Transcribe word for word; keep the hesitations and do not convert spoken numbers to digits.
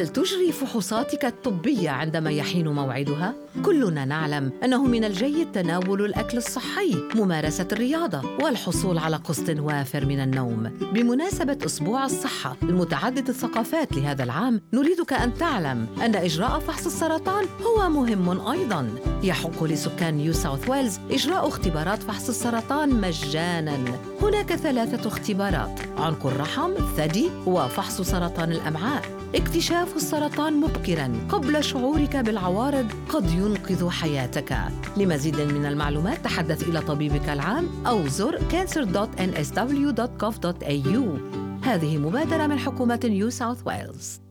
هل تجري فحوصاتك الطبية عندما يحين موعدها؟ كلنا نعلم أنه من الجيد تناول الأكل الصحي، ممارسة الرياضة، والحصول على قسط وافر من النوم. بمناسبة أسبوع الصحة المتعدد الثقافات لهذا العام، نريدك أن تعلم أن إجراء فحص السرطان هو مهم أيضاً. يحق لسكان نيو ساوث ويلز إجراء اختبارات فحص السرطان مجاناً. هناك ثلاثة اختبارات: عنق الرحم، الثدي، وفحص سرطان الأمعاء. اكتشاف السرطان مبكراً قبل شعورك بالعوارض قد ينقذ حياتك. لمزيد من المعلومات تحدث إلى طبيبك العام أو زر cancer dot n s w dot gov dot a u. هذه مبادرة من حكومة نيو ساوث ويلز.